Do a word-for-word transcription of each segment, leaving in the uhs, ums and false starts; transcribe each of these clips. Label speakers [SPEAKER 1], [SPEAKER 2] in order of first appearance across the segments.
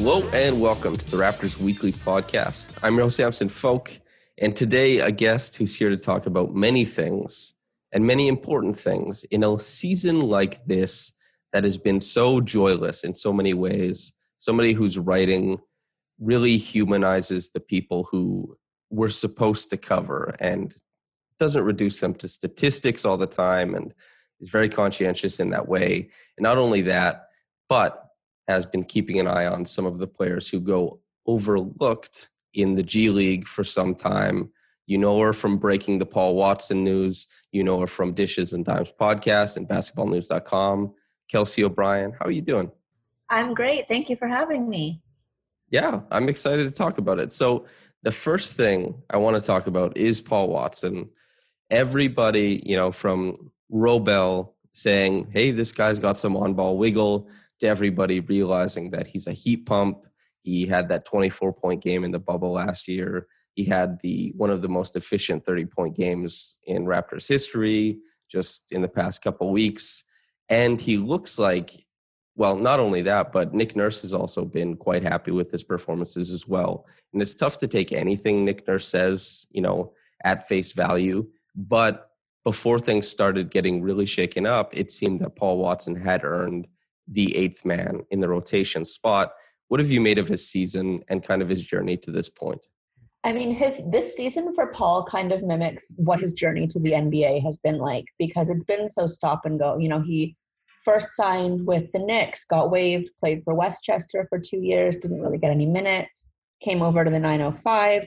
[SPEAKER 1] Hello and welcome to the Raptors Weekly Podcast. I'm your host, Samson Folk, and today a guest who's here to talk about many things and many important things in a season like this that has been so joyless in so many ways. Somebody whose writing really humanizes the people who we're supposed to cover and doesn't reduce them to statistics all the time and is very conscientious in that way. And not only that, but has been keeping an eye on some of the players who go overlooked in the G League for some time. You know her from breaking the Paul Watson news. You know her from Dishes and Dimes podcast and basketball news dot com. Kelsey O'Brien, how are you doing?
[SPEAKER 2] I'm great. Thank you for having me.
[SPEAKER 1] Yeah, I'm excited to talk about it. So the first thing I want to talk about is Paul Watson. Everybody, you know, from Robel saying, hey, this guy's got some on-ball wiggle, to everybody realizing that he's a heat pump. He had that twenty-four point game in the bubble last year. He had the one of the most efficient thirty-point games in Raptors history just in the past couple weeks. And he looks like, well, not only that, but Nick Nurse has also been quite happy with his performances as well. And it's tough to take anything Nick Nurse says, you know, at face value. But before things started getting really shaken up, it seemed that Paul Watson had earned the eighth man in the rotation spot. What have you made of his season and kind of his journey to this point?
[SPEAKER 2] I mean, his this season for Paul kind of mimics what his journey to the N B A has been like, because it's been so stop and go. You know, he first signed with the Knicks, got waived, played for Westchester for two years, didn't really get any minutes, came over to the nine oh five,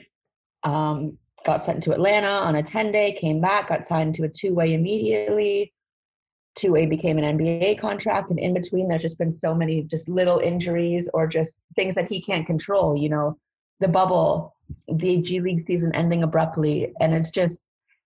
[SPEAKER 2] um, got sent to Atlanta on a ten-day, came back, got signed to a two-way immediately. Two-way became an N B A contract, and in between there's just been so many just little injuries or just things that he can't control, you know, the bubble, the G League season ending abruptly, and it's just,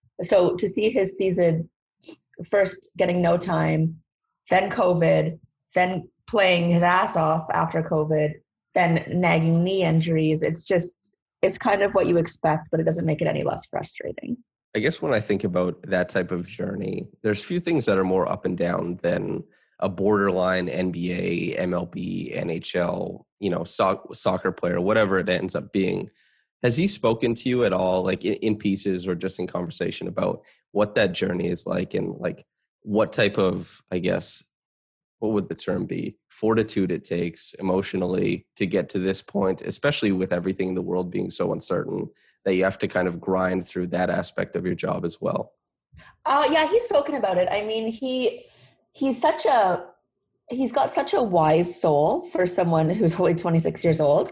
[SPEAKER 2] so to see his season first getting no time, then COVID, then playing his ass off after COVID, then nagging knee injuries, it's just, it's kind of what you expect, but it doesn't make it any less frustrating.
[SPEAKER 1] I guess when I think about that type of journey, there's few things that are more up and down than a borderline N B A, M L B, N H L, you know, so- soccer player, whatever it ends up being. Has he spoken to you at all, like in, in pieces or just in conversation about what that journey is like and like what type of, I guess, what would the term be? Fortitude it takes emotionally to get to this point, especially with everything in the world being so uncertain, that you have to kind of grind through that aspect of your job as well.
[SPEAKER 2] Uh, yeah, he's spoken about it. I mean, he he's such a he's got such a wise soul for someone who's only twenty-six years old.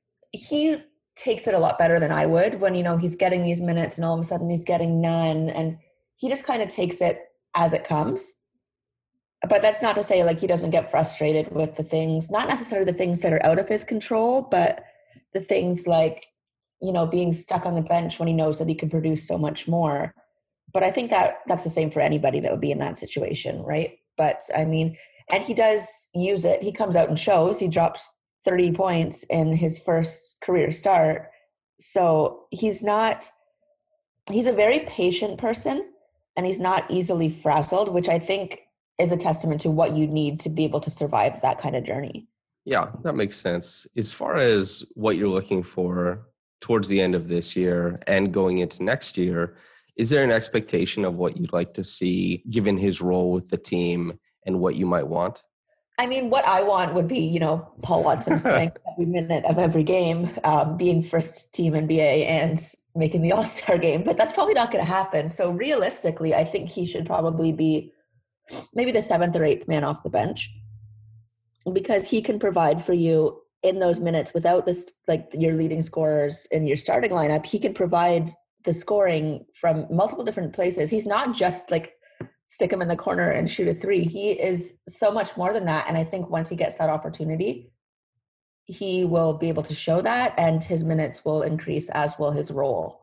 [SPEAKER 2] He takes it a lot better than I would when, you know, he's getting these minutes and all of a sudden he's getting none, and he just kind of takes it as it comes. But that's not to say like he doesn't get frustrated with the things, not necessarily the things that are out of his control, but the things like, you know, being stuck on the bench when he knows that he could produce so much more. But I think that that's the same for anybody that would be in that situation, right? But I mean, and he does use it. He comes out and shows. He drops thirty points in his first career start. So he's not, he's a very patient person, and he's not easily frazzled, which I think is a testament to what you need to be able to survive that kind of journey.
[SPEAKER 1] Yeah, that makes sense. As far as what you're looking for towards the end of this year and going into next year, is there an expectation of what you'd like to see given his role with the team and what you might want?
[SPEAKER 2] I mean, what I want would be, you know, Paul Watson playing every minute of every game, um, being first team N B A and making the All-Star game, but that's probably not going to happen. So realistically, I think he should probably be maybe the seventh or eighth man off the bench, because he can provide for you in those minutes without this, like your leading scorers in your starting lineup. He can provide the scoring from multiple different places. He's not just like stick him in the corner and shoot a three. He is so much more than that. And I think once he gets that opportunity, he will be able to show that, and his minutes will increase, as will his role.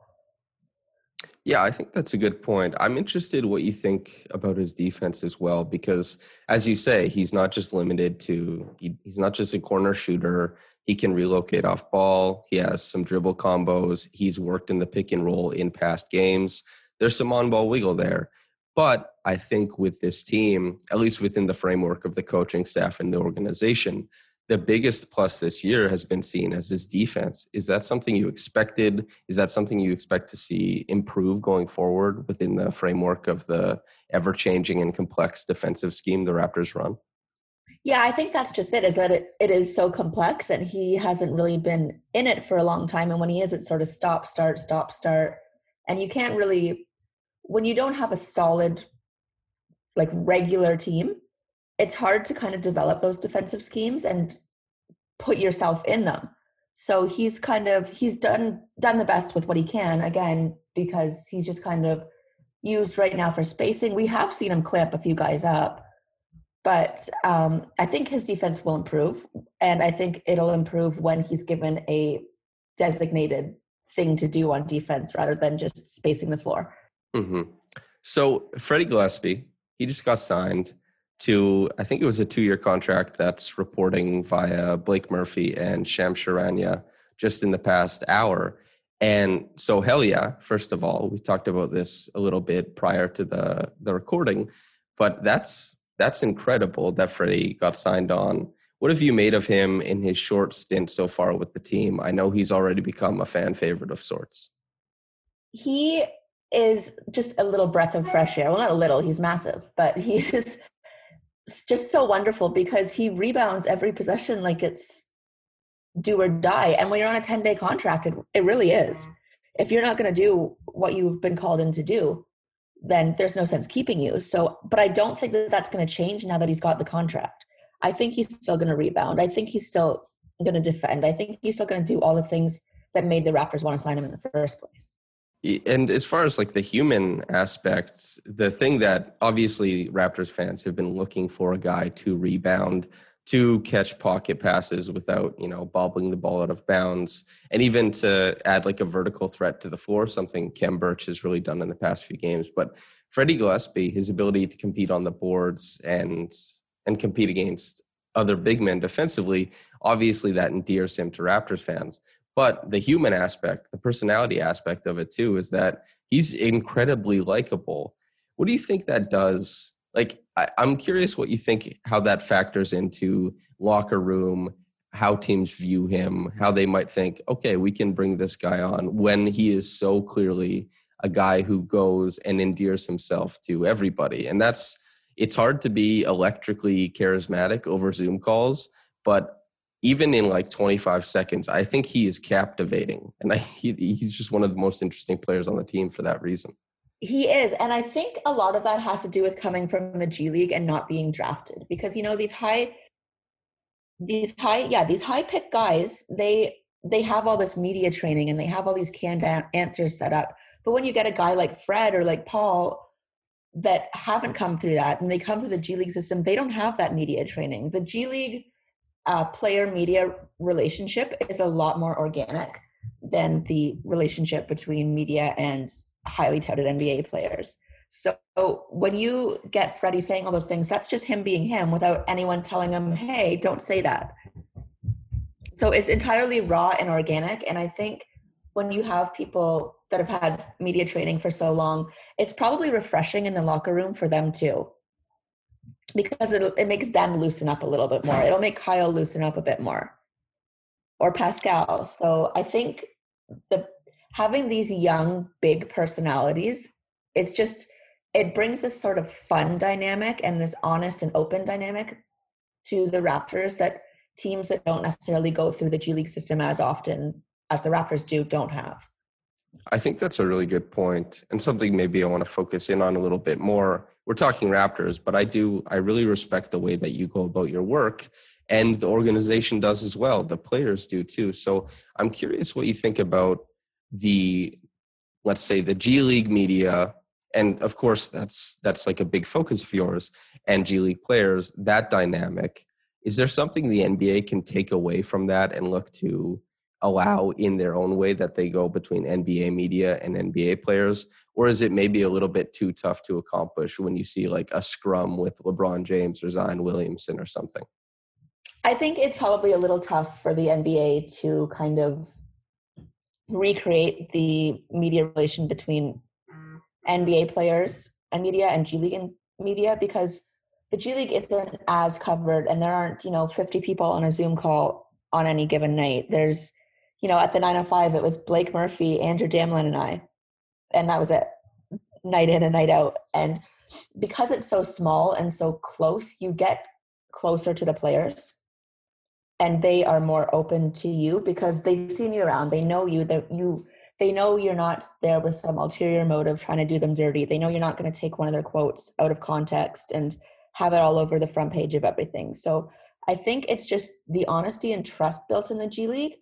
[SPEAKER 1] Yeah, I think that's a good point. I'm interested what you think about his defense as well, because as you say, he's not just limited to, he, he's not just a corner shooter. He can relocate off ball. He has some dribble combos. He's worked in the pick and roll in past games. There's some on-ball wiggle there. But I think with this team, at least within the framework of the coaching staff and the organization, the biggest plus this year has been seen as his defense. Is that something you expected? Is that something you expect to see improve going forward within the framework of the ever-changing and complex defensive scheme the Raptors run?
[SPEAKER 2] Yeah, I think that's just it, is that it, it is so complex and he hasn't really been in it for a long time. And when he is, it's sort of stop, start, stop, start. And you can't really, when you don't have a solid, like regular team, it's hard to kind of develop those defensive schemes and put yourself in them. So he's kind of, he's done done the best with what he can, again, because he's just kind of used right now for spacing. We have seen him clamp a few guys up, but um, I think his defense will improve. And I think it'll improve when he's given a designated thing to do on defense rather than just spacing the floor.
[SPEAKER 1] Mm-hmm. So Freddie Gillespie, he just got signed to, I think it was a two-year contract that's reporting via Blake Murphy and Shams Charania just in the past hour. And so, hell yeah, first of all, we talked about this a little bit prior to the, the recording, but that's that's incredible that Freddie got signed on. What have you made of him in his short stint so far with the team? I know he's already become a fan favorite of sorts.
[SPEAKER 2] He is just a little breath of fresh air. Well, not a little, he's massive, but he is just so wonderful because he rebounds every possession like it's do or die. And when you're on a ten-day contract, it, it really is. If you're not going to do what you've been called in to do, then there's no sense keeping you. So, but I don't think that that's going to change now that he's got the contract. I think he's still going to rebound. I think he's still going to defend. I think he's still going to do all the things that made the Raptors want to sign him in the first place.
[SPEAKER 1] And as far as like the human aspects, the thing that obviously Raptors fans have been looking for a guy to rebound, to catch pocket passes without, you know, bobbling the ball out of bounds, and even to add like a vertical threat to the floor, something Khem Birch has really done in the past few games. But Freddie Gillespie, his ability to compete on the boards and and compete against other big men defensively, obviously that endears him to Raptors fans. But the human aspect, the personality aspect of it too, is that he's incredibly likable. What do you think that does? Like, I, I'm curious what you think, how that factors into locker room, how teams view him, how they might think, okay, we can bring this guy on when he is so clearly a guy who goes and endears himself to everybody. And that's, it's hard to be electrically charismatic over Zoom calls, but even in like twenty-five seconds, I think he is captivating. And I, he, he's just one of the most interesting players on the team for that reason.
[SPEAKER 2] He is. And I think a lot of that has to do with coming from the G League and not being drafted. Because, you know, these high, these high, yeah, these high pick guys, they they have all this media training and they have all these canned answers set up. But when you get a guy like Fred or like Paul that haven't come through that and they come through the G League system, they don't have that media training. The G League Uh, player media relationship is a lot more organic than the relationship between media and highly touted N B A players. So when you get Freddie saying all those things, that's just him being him without anyone telling him, hey, don't say that. So it's entirely raw and organic. And I think when you have people that have had media training for so long, it's probably refreshing in the locker room for them too. Because it it makes them loosen up a little bit more. It'll make Kyle loosen up a bit more, or Pascal. So I think the having these young, big personalities, it's just it brings this sort of fun dynamic and this honest and open dynamic to the Raptors that teams that don't necessarily go through the G League system as often as the Raptors do don't have.
[SPEAKER 1] I think that's a really good point, and something maybe I want to focus in on a little bit more. We're talking Raptors, but I do, I really respect the way that you go about your work, and the organization does as well. The players do too. So I'm curious what you think about the, let's say the G League media, and of course that's, that's like a big focus of yours, and G League players, that dynamic. Is there something the N B A can take away from that and look to allow in their own way that they go between N B A media and N B A players? Or is it maybe a little bit too tough to accomplish when you see like a scrum with LeBron James or Zion Williamson or something?
[SPEAKER 2] I think it's probably a little tough for the N B A to kind of recreate the media relation between N B A players and media and G League and media, because the G League isn't as covered, and there aren't, you know, fifty people on a Zoom call on any given night. There's, you know, at the nine oh five, it was Blake Murphy, Andrew Damlin, and I, and that was it, night in and night out. And because it's so small and so close, you get closer to the players, and they are more open to you because they've seen you around. They know you, that you, they know you're not there with some ulterior motive trying to do them dirty. They know you're not going to take one of their quotes out of context and have it all over the front page of everything. So I think it's just the honesty and trust built in the G League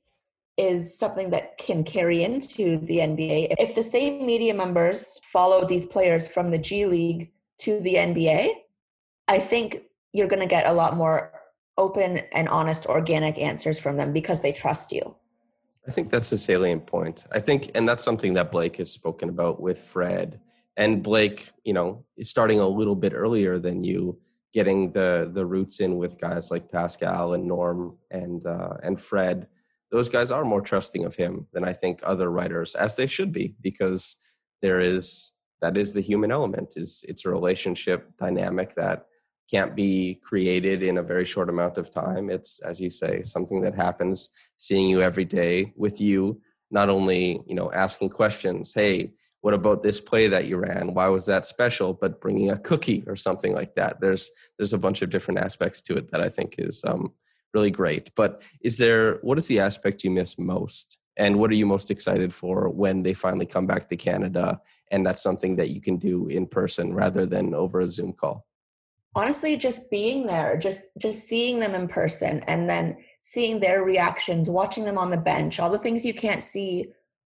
[SPEAKER 2] is something that can carry into the N B A. If the same media members follow these players from the G League to the N B A, I think you're going to get a lot more open and honest, organic answers from them because they trust you.
[SPEAKER 1] I think that's a salient point. I think, and that's something that Blake has spoken about with Fred. And Blake, you know, is starting a little bit earlier than you, getting the the roots in with guys like Pascal and Norm and uh, and Fred. Those guys are more trusting of him than I think other writers, as they should be, because there is that is the human element. Is it's a relationship dynamic that can't be created in a very short amount of time. It's, as you say, something that happens seeing you every day with you, not only, you know, asking questions, hey, what about this play that you ran? Why was that special? But bringing a cookie or something like that. There's there's a bunch of different aspects to it that I think is um, really great. But is there, what is the aspect you miss most? And what are you most excited for when they finally come back to Canada and that's something that you can do in person rather than over a Zoom call?
[SPEAKER 2] Honestly, just being there, just just seeing them in person and then seeing their reactions, watching them on the bench, all the things you can't see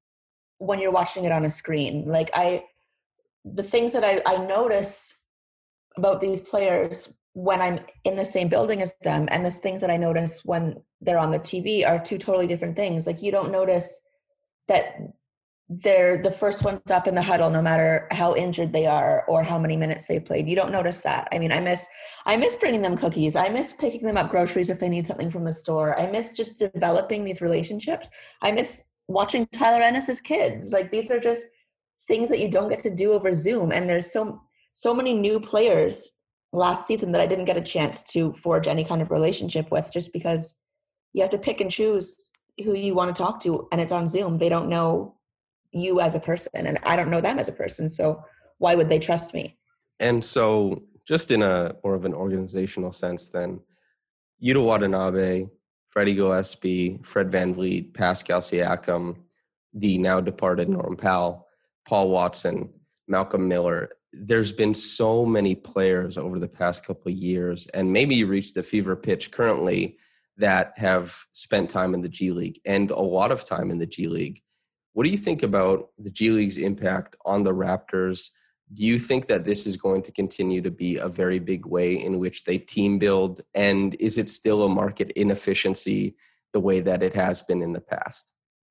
[SPEAKER 2] when you're watching it on a screen. Like I, the things that I, I notice about these players when I'm in the same building as them and the things that I notice when they're on the T V are two totally different things. Like you don't notice that they're the first ones up in the huddle, no matter how injured they are or how many minutes they've played. You don't notice that. I mean, I miss, I miss bringing them cookies. I miss picking them up groceries if they need something from the store. I miss just developing these relationships. I miss watching Tyler Ennis's kids. Like these are just things that you don't get to do over Zoom. And there's so, so many new players last season that I didn't get a chance to forge any kind of relationship with just because you have to pick and choose who you want to talk to. And it's on Zoom. They don't know you as a person and I don't know them as a person. So why would they trust me?
[SPEAKER 1] And so just in a more of an organizational sense then, Yuta Watanabe, Freddie Gillespie, Fred VanVleet, Pascal Siakam, the now departed Norm Powell, Paul Watson, Malcolm Miller. There's been so many players over the past couple of years, and maybe you reached the fever pitch currently, that have spent time in the G League and a lot of time in the G League. What do you think about the G League's impact on the Raptors? Do you think that this is going to continue to be a very big way in which they team build? And is it still a market inefficiency the way that it has been in the past?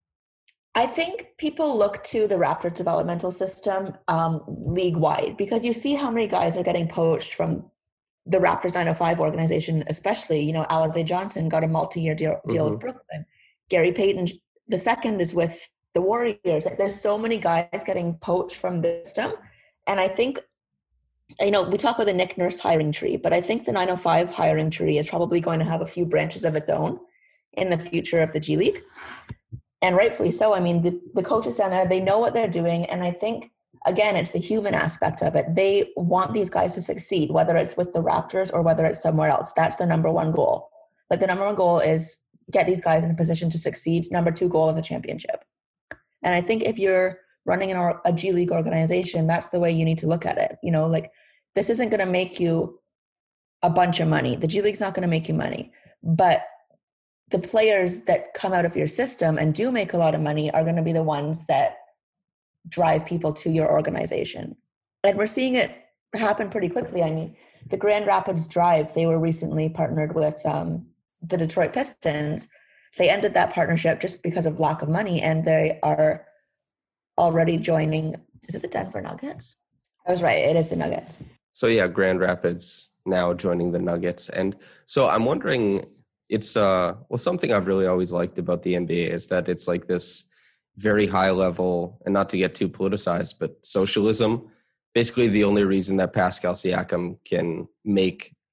[SPEAKER 2] I think people look to the Raptors developmental system um, league-wide because you see how many guys are getting poached from the Raptors nine oh five organization, especially, you know, Alave Johnson got a multi-year deal, deal mm-hmm. with Brooklyn. Gary Payton the second is with the Warriors. There's so many guys getting poached from the system. And I think, you know, we talk about the Nick Nurse hiring tree, but I think the nine oh five hiring tree is probably going to have a few branches of its own in the future of the G League. And rightfully so. I mean, the, the coaches down there, they know what they're doing. And I think, again, it's the human aspect of it. They want these guys to succeed, whether it's with the Raptors or whether it's somewhere else. That's their number one goal. Like the number one goal is get these guys in a position to succeed. Number two goal is a championship. And I think if you're running an, a G League organization, that's the way you need to look at it. You know, like this isn't going to make you a bunch of money. The G League's not going to make you money. But the players that come out of your system and do make a lot of money are going to be the ones that drive people to your organization. And we're seeing it happen pretty quickly. I mean, the Grand Rapids Drive, they were recently partnered with um, the Detroit Pistons. They ended that partnership just because of lack of money, and they are already joining, is it the Denver Nuggets? I was right, it is the Nuggets.
[SPEAKER 1] So yeah, Grand Rapids now joining the Nuggets. And so I'm wondering, it's, uh, well, something I've really always liked about the N B A is that it's like this very high level, and not to get too politicized, but socialism. Basically the only reason that Pascal Siakam can make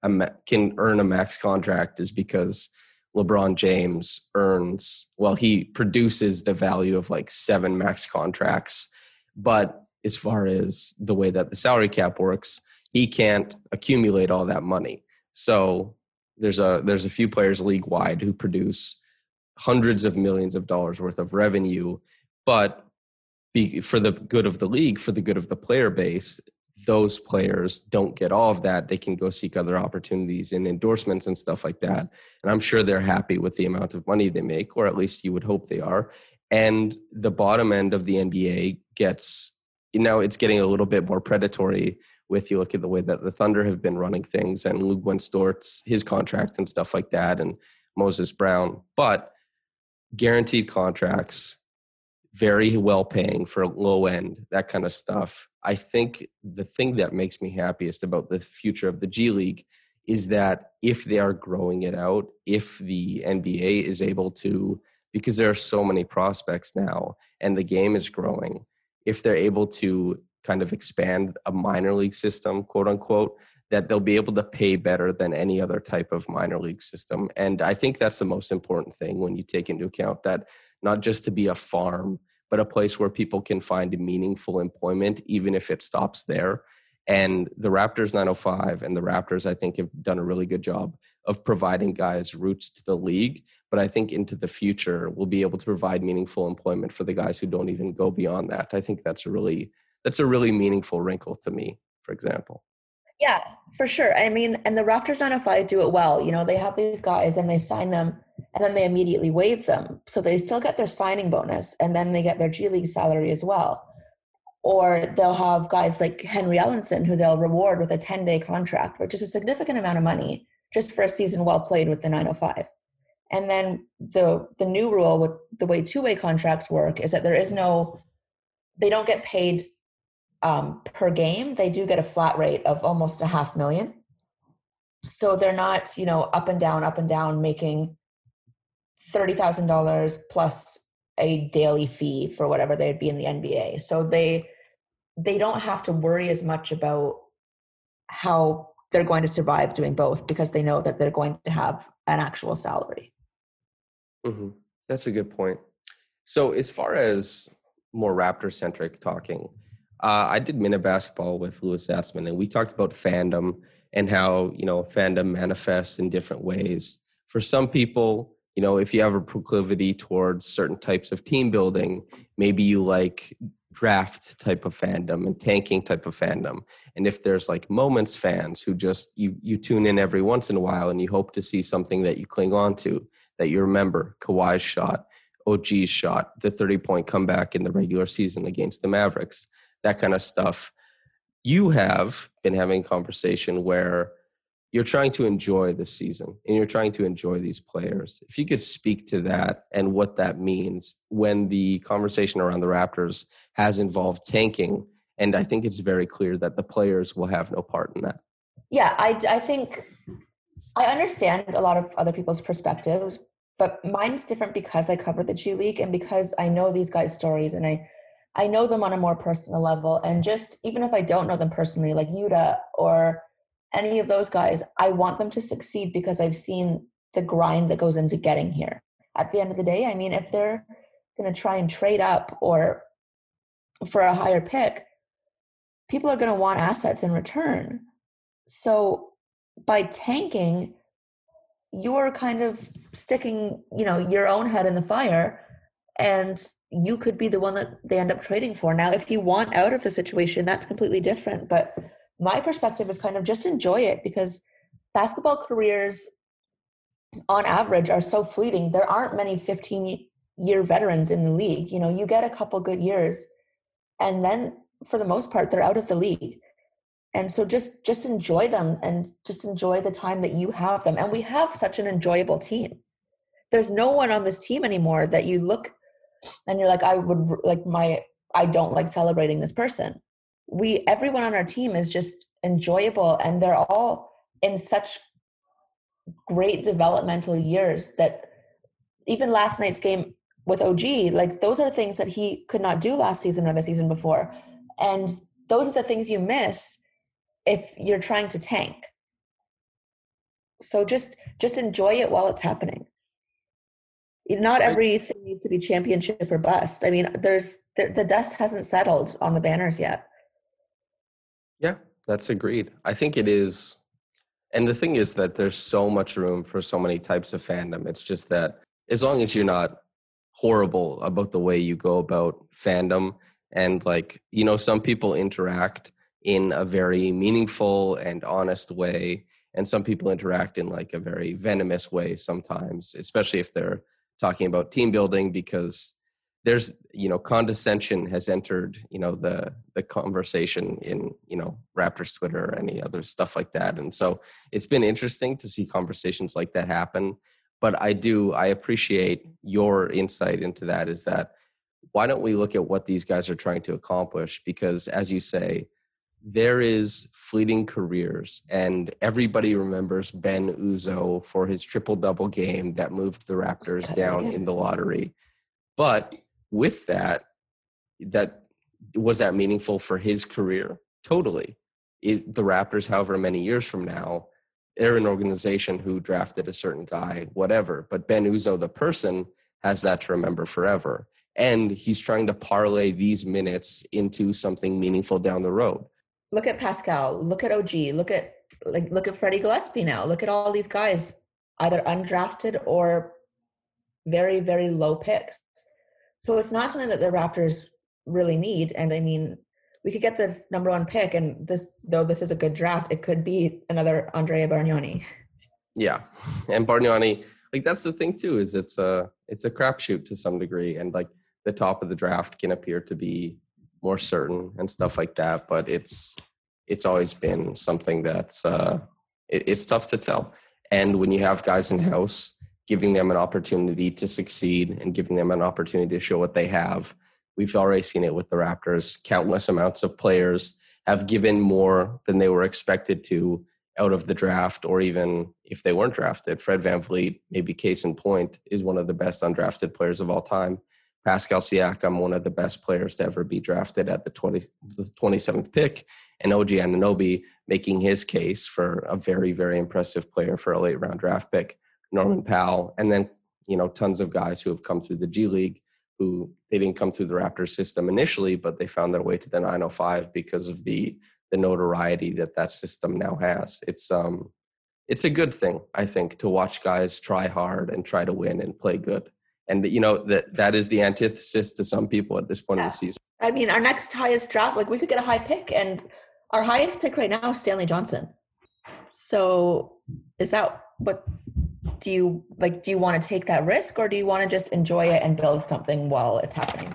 [SPEAKER 1] a ma- can earn a max contract is because LeBron James earns, well, he produces the value of like seven max contracts. But as far as the way that the salary cap works, he can't accumulate all that money. So there's a there's a few players league wide who produce hundreds of millions of dollars worth of revenue, but be, for the good of the league, for the good of the player base, those players don't get all of that. They can go seek other opportunities in endorsements and stuff like that. And I'm sure they're happy with the amount of money they make, or at least you would hope they are. And the bottom end of the N B A gets, you know, it's getting a little bit more predatory with, you look at the way that the Thunder have been running things, and Luke Winstort's, his contract and stuff like that, and Moses Brown. But guaranteed contracts, very well paying for low end, that kind of stuff. I think the thing that makes me happiest about the future of the G League is that if they are growing it out, if the N B A is able to, because there are so many prospects now and the game is growing, if they're able to kind of expand a minor league system, quote unquote, that they'll be able to pay better than any other type of minor league system. And I think that's the most important thing when you take into account that not just to be a farm, but a place where people can find meaningful employment, even if it stops there. And the Raptors nine oh five and the Raptors, I think, have done a really good job of providing guys routes to the league. But I think into the future, we'll be able to provide meaningful employment for the guys who don't even go beyond that. I think that's a really, that's a really meaningful wrinkle to me, for example.
[SPEAKER 2] Yeah, for sure. I mean, and the Raptors nine oh five do it well. You know, they have these guys and they sign them and then they immediately waive them. So they still get their signing bonus and then they get their G League salary as well. Or they'll have guys like Henry Ellenson who they'll reward with a ten-day contract, which is a significant amount of money just for a season well played with the nine oh five. And then the the new rule with the way two-way contracts work is that there is no, they don't get paid um, per game. They do get a flat rate of almost a half million. So they're not, you know, up and down, up and down, making thirty thousand dollars plus a daily fee for whatever they'd be in the N B A. So they they don't have to worry as much about how they're going to survive doing both because they know that they're going to have an actual salary.
[SPEAKER 1] Mm-hmm. That's a good point. So as far as more Raptor-centric talking, uh, I did minute basketball with Louis Zatzman, and we talked about fandom and how, you know, fandom manifests in different ways. For some people, you know, if you have a proclivity towards certain types of team building, maybe you like draft type of fandom and tanking type of fandom. And if there's like moments fans who just, you you tune in every once in a while and you hope to see something that you cling on to, that you remember, Kawhi's shot, O G's shot, the thirty-point comeback in the regular season against the Mavericks, that kind of stuff. You have been having a conversation where you're trying to enjoy the season and you're trying to enjoy these players. If you could speak to that and what that means when the conversation around the Raptors has involved tanking, and I think it's very clear that the players will have no part in that.
[SPEAKER 2] Yeah, I, I think I understand a lot of other people's perspectives, but mine's different because I cover the G League and because I know these guys' stories and I, I know them on a more personal level. And just even if I don't know them personally, like Yuta or any of those guys, I want them to succeed because I've seen the grind that goes into getting here. At the end of the day, I mean, if they're going to try and trade up or for a higher pick, people are going to want assets in return. So by tanking, you're kind of sticking, you know, your own head in the fire, and you could be the one that they end up trading for. Now, if you want out of the situation, that's completely different. But my perspective is kind of just enjoy it because basketball careers on average are so fleeting. There aren't many fifteen-year veterans in the league. You know, you get a couple good years, and then for the most part, they're out of the league. And so just just enjoy them and just enjoy the time that you have them. And we have such an enjoyable team. There's no one on this team anymore that you look and you're like, I would like my, I don't like celebrating this person. We, everyone on our team is just enjoyable and they're all in such great developmental years that even last night's game with O G, like those are things that he could not do last season or the season before. And those are the things you miss if you're trying to tank. So just just enjoy it while it's happening. Not
[SPEAKER 1] I,
[SPEAKER 2] everything needs to be championship or bust. I mean, there's the, the dust hasn't settled on the banners yet.
[SPEAKER 1] yeah, that's agreed. I think it is. And the thing is that there's so much room for so many types of fandom. It's just that as long as you're not horrible about the way you go about fandom, and like, you know, some people interact in a very meaningful and honest way, and some people interact in like a very venomous way sometimes, especially if they're talking about team building, because there's, you know, condescension has entered, you know, the the conversation in, you know, Raptors Twitter or any other stuff like that. And so it's been interesting to see conversations like that happen. But I do, I appreciate your insight into that, is that why don't we look at what these guys are trying to accomplish? Because as you say, there is fleeting careers, and everybody remembers Ben Uzo for his triple-double game that moved the Raptors down in the lottery. But with that, that was that meaningful for his career? Totally. It, the Raptors, however many years from now, they're an organization who drafted a certain guy, whatever. But Ben Uzo, the person, has that to remember forever. And he's trying to parlay these minutes into something meaningful down the road.
[SPEAKER 2] Look at Pascal. Look at O G. Look at like look at Freddie Gillespie now. Look at all these guys, either undrafted or very, very low picks. So it's not something that the Raptors really need. And I mean, we could get the number one pick, and this, though this is a good draft, it could be another Andrea Bargnani.
[SPEAKER 1] Yeah, and Bargnani, like that's the thing too, is it's a it's a crapshoot to some degree, and like the top of the draft can appear to be more certain and stuff like that, but it's it's always been something that's uh, it, it's tough to tell. And when you have guys in house, giving them an opportunity to succeed and giving them an opportunity to show what they have. We've already seen it with the Raptors. Countless amounts of players have given more than they were expected to out of the draft, or even if they weren't drafted. Fred VanVleet, maybe case in point, is one of the best undrafted players of all time. Pascal Siakam, one of the best players to ever be drafted at the, twenty, the twenty-seventh pick. And O G Anunoby making his case for a very, very impressive player for a late round draft pick. Norman Powell, and then, you know, tons of guys who have come through the G League, who they didn't come through the Raptors system initially, but they found their way to the nine oh five because of the the notoriety that that system now has. It's um, it's a good thing, I think, to watch guys try hard and try to win and play good. And, you know, that that is the antithesis to some people at this point yeah. of the season.
[SPEAKER 2] I mean, our next highest draft, like we could get a high pick, and our highest pick right now is Stanley Johnson. So is that what do you like? Do you want to take that risk, or do you want to just enjoy it and build something while it's happening?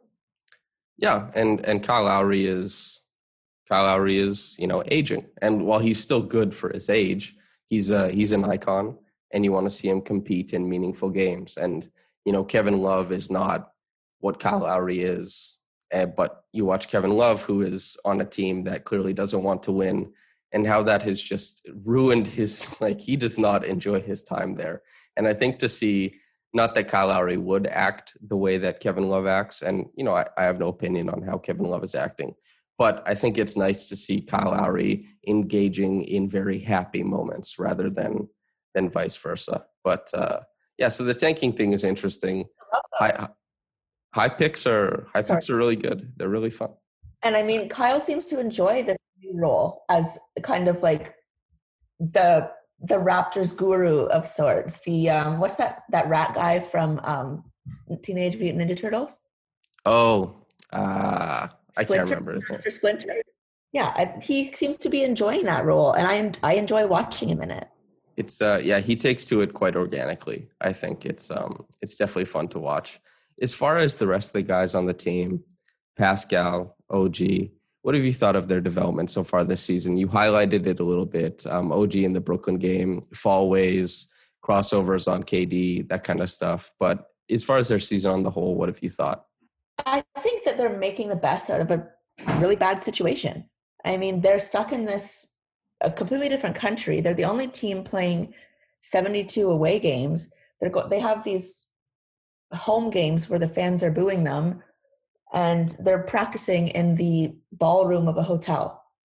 [SPEAKER 1] Yeah, and and Kyle Lowry is Kyle Lowry is you know aging, and while he's still good for his age, he's a he's an icon, and you want to see him compete in meaningful games. And you know Kevin Love is not what Kyle Lowry is, but you watch Kevin Love, who is on a team that clearly doesn't want to win, and how that has just ruined his, like, he does not enjoy his time there. And I think to see, not that Kyle Lowry would act the way that Kevin Love acts, and, you know, I, I have no opinion on how Kevin Love is acting, but I think it's nice to see Kyle Lowry engaging in very happy moments rather than than vice versa. But, uh, yeah, so the tanking thing is interesting. High, high picks are high Sorry. picks are really good. They're really fun.
[SPEAKER 2] And, I mean, Kyle seems to enjoy this role as kind of like the the Raptors guru of sorts. The um what's that that rat guy from um Teenage Mutant Ninja Turtles?
[SPEAKER 1] Oh, uh I can't remember his name.
[SPEAKER 2] Mister Splinter. Yeah, I, he seems to be enjoying that role, and I I enjoy watching him in it.
[SPEAKER 1] It's uh yeah, he takes to it quite organically. I think it's um it's definitely fun to watch. As far as the rest of the guys on the team, Pascal, O G, what have you thought of their development so far this season? You highlighted it a little bit. Um, O G in the Brooklyn game, fallways, crossovers on K D, that kind of stuff. But as far as their season on the whole, what have you thought?
[SPEAKER 2] I think that they're making the best out of a really bad situation. I mean, they're stuck in this a completely different country. They're the only team playing seventy-two away games. They're go- they have these home games where the fans are booing them, and they're practicing in the ballroom of a hotel.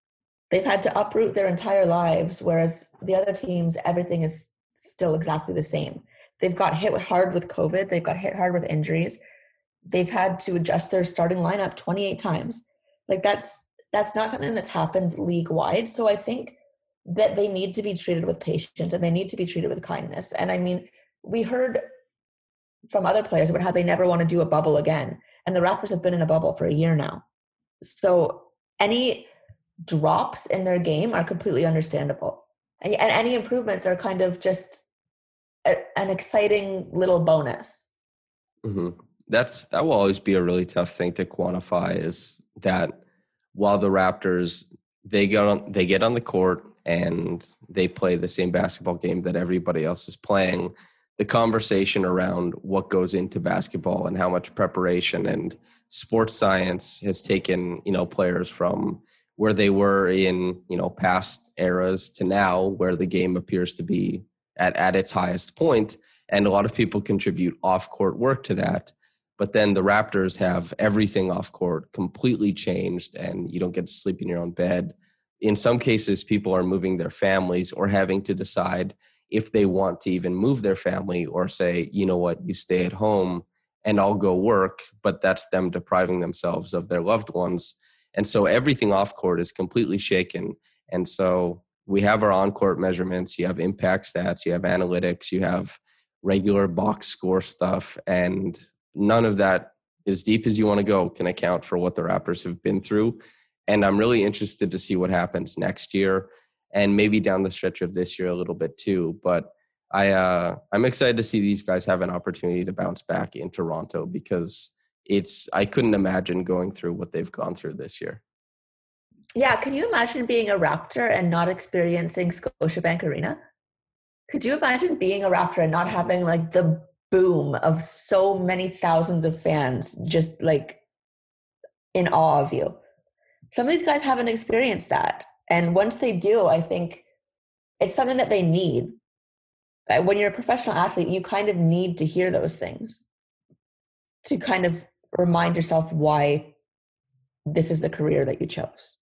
[SPEAKER 2] they've had to uproot their entire lives, whereas the other teams, everything is still exactly the same. They've got hit hard with COVID. They've got hit hard with injuries. They've had to adjust their starting lineup twenty-eight times. Like that's that's not something that's happened league wide. So I think that they need to be treated with patience and they need to be treated with kindness. And I mean, we heard from other players about how they never want to do a bubble again. And the Raptors have been in a bubble for a year now. So any drops in their game are completely understandable. And, and any improvements are kind of just a, an exciting little bonus.
[SPEAKER 1] Mm-hmm. That's that will always be a really tough thing to quantify, is that while the Raptors they get on they get on the court and they play the same basketball game that everybody else is playing, the conversation around what goes into basketball and how much preparation and sports science has taken, you know, players from where they were in, you know, past eras to now where the game appears to be at, at its highest point. And a lot of people contribute off-court work to that. But then the Raptors have everything off-court completely changed, and you don't get to sleep in your own bed. In some cases, people are moving their families or having to decide if they want to even move their family or say, you know what, you stay at home and I'll go work, but that's them depriving themselves of their loved ones. And so everything off-court is completely shaken. And so we have our on-court measurements, you have impact stats, you have analytics, you have regular box score stuff, and none of that, as deep as you want to go, can account for what the Raptors have been through. And I'm really interested to see what happens next year and maybe down the stretch of this year a little bit too. But I, uh, I'm excited to see these guys have an opportunity to bounce back in Toronto, because it's I couldn't imagine going through what they've gone through this year.
[SPEAKER 2] Yeah, can you imagine being a Raptor and not experiencing Scotiabank Arena? Could you imagine being a Raptor and not having like the boom of so many thousands of fans just like in awe of you? Some of these guys haven't experienced that. And once they do, I think it's something that they need. When you're a professional athlete, you kind of need to hear those things to kind of remind yourself why this is the career that you chose.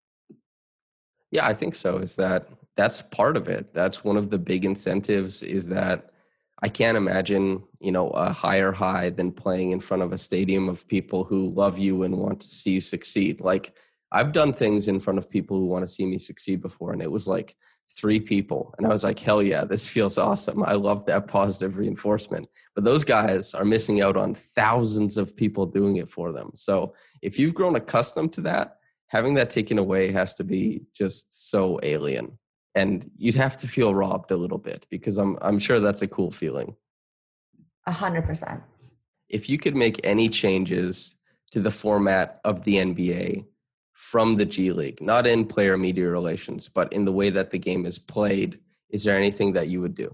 [SPEAKER 1] Yeah, I think so. Is that that's part of it. That's one of the big incentives, is that I can't imagine, you know, a higher high than playing in front of a stadium of people who love you and want to see you succeed. Like, I've done things in front of people who want to see me succeed before, and it was like three people. And I was like, hell yeah, this feels awesome. I love that positive reinforcement. But those guys are missing out on thousands of people doing it for them. So if you've grown accustomed to that, having that taken away has to be just so alien. And you'd have to feel robbed a little bit, because I'm I'm sure that's a cool feeling.
[SPEAKER 2] A hundred percent.
[SPEAKER 1] If you could make any changes to the format of the N B A from the G League, not in player media relations, but in the way that the game is played, is there anything that you would do?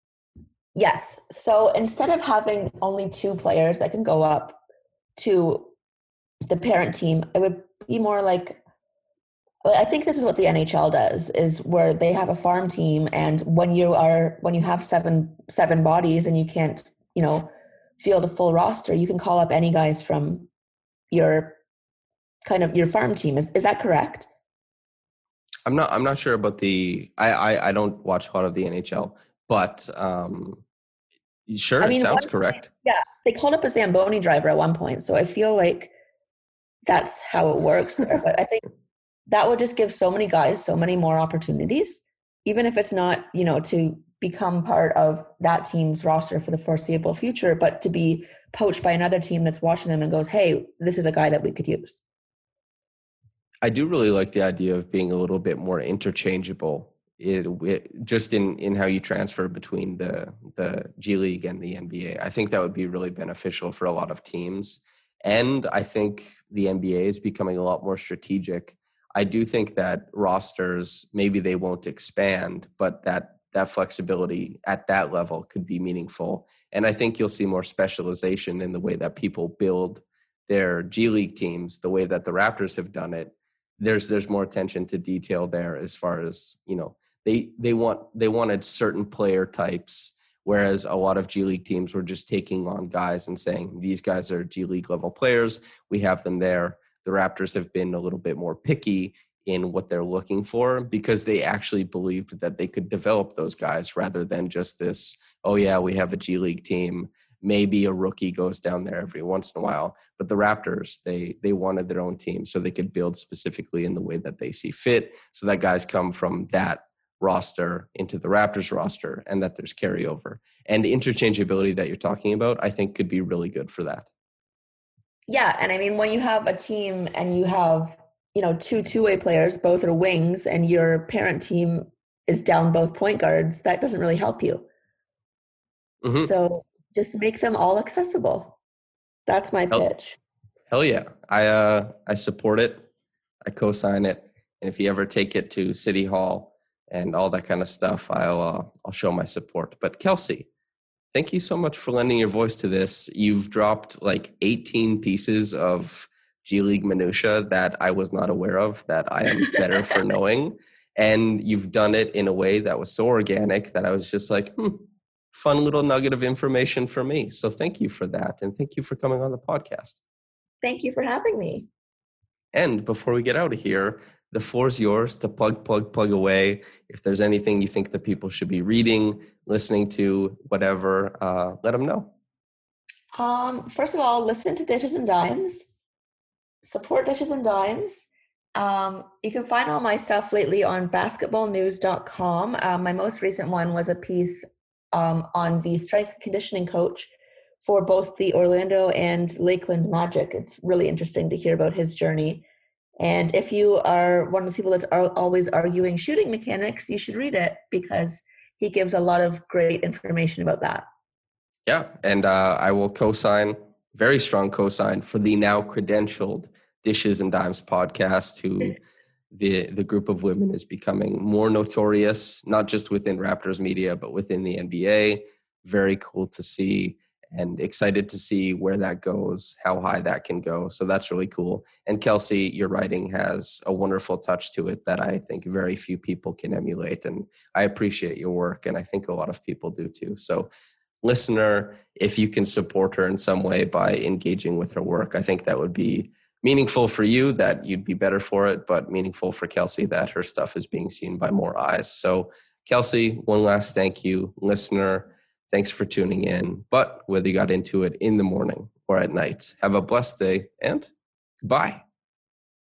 [SPEAKER 2] Yes. So instead of having only two players that can go up to the parent team, it would be more like, I think this is what the N H L does, is where they have a farm team, and when you are when you have seven seven bodies and you can't, you know, field a full roster, you can call up any guys from your kind of your farm team. Is is that correct?
[SPEAKER 1] I'm not I'm not sure about the I I, I don't watch a lot of the N H L, but um sure, I mean, it sounds correct.
[SPEAKER 2] Point, yeah, they called up a Zamboni driver at one point, so I feel like that's how it works there. But I think that would just give so many guys so many more opportunities, even if it's not, you know, to become part of that team's roster for the foreseeable future, but to be poached by another team that's watching them and goes, hey, this is a guy that we could use.
[SPEAKER 1] I do really like the idea of being a little bit more interchangeable, it, it, just in, in how you transfer between the, the G League and the N B A. I think that would be really beneficial for a lot of teams. And I think the N B A is becoming a lot more strategic. I do think that rosters, maybe they won't expand, but that that flexibility at that level could be meaningful. And I think you'll see more specialization in the way that people build their G League teams, the way that the Raptors have done it. There's there's more attention to detail there, as far as, you know, they they want they wanted certain player types, whereas a lot of G League teams were just taking on guys and saying, these guys are G League level players, we have them there. The Raptors have been a little bit more picky in what they're looking for because they actually believed that they could develop those guys rather than just this, oh yeah, we have a G League team. Maybe a rookie goes down there every once in a while. But the Raptors, they they wanted their own team so they could build specifically in the way that they see fit so that guys come from that roster into the Raptors roster and that there's carryover. And interchangeability that you're talking about, I think could be really good for that.
[SPEAKER 2] Yeah, and I mean, when you have a team and you have, you know, two two-way players, both are wings, and your parent team is down both point guards, that doesn't really help you. Mm-hmm. So just make them all accessible. That's my
[SPEAKER 1] hell,
[SPEAKER 2] pitch.
[SPEAKER 1] Hell yeah. I uh I support it. I co-sign it. And if you ever take it to City Hall and all that kind of stuff, I'll uh, I'll show my support. But Kelsey, thank you so much for lending your voice to this. You've dropped like eighteen pieces of G League minutia that I was not aware of, that I am better for knowing. And you've done it in a way that was so organic that I was just like, hmm, fun little nugget of information for me. So thank you for that. And thank you for coming on the podcast.
[SPEAKER 2] Thank you for having me.
[SPEAKER 1] And before we get out of here, the floor is yours to plug, plug, plug away. If there's anything you think the people should be reading, listening to, whatever, uh, let them know.
[SPEAKER 2] Um, first of all, listen to Dishes and Dimes. Support Dishes and Dimes. Um, you can find all my stuff lately on basketball news dot com. Uh, my most recent one was a piece um, on the strength and conditioning coach for both the Orlando and Lakeland Magic. It's really interesting to hear about his journey. And if you are one of the people that's always arguing shooting mechanics, you should read it because he gives a lot of great information about that.
[SPEAKER 1] Yeah, and uh, I will co-sign, very strong co-sign for the now credentialed Dishes and Dimes podcast, who the the group of women is becoming more notorious, not just within Raptors media, but within the N B A. Very cool to see and excited to see where that goes, how high that can go. So that's really cool. And Kelsey, your writing has a wonderful touch to it that I think very few people can emulate. And I appreciate your work, and I think a lot of people do too. So listener, if you can support her in some way by engaging with her work, I think that would be meaningful for you, that you'd be better for it, but meaningful for Kelsey that her stuff is being seen by more eyes. So Kelsey, one last thank you. Listener, thanks for tuning in. But whether you got into it in the morning or at night, have a blessed day and bye.